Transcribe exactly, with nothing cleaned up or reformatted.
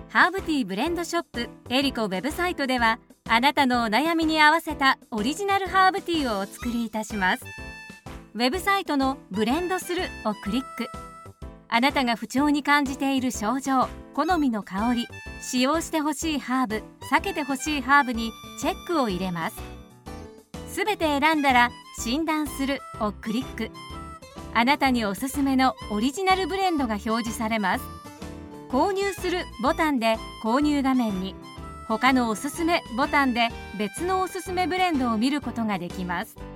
ハーブティーブレンドショップエリコウェブサイトでは、あなたのお悩みに合わせたオリジナルハーブティーをお作りいたします。ウェブサイトのブレンドするをクリック。あなたが不調に感じている症状、好みの香り、使用してほしいハーブ、避けてほしいハーブにチェックを入れます。すべて選んだら診断するをクリック。あなたにおすすめのオリジナルブレンドが表示されます。購入するボタンで購入画面に、他のおすすめボタンで別のおすすめブレンドを見ることができます。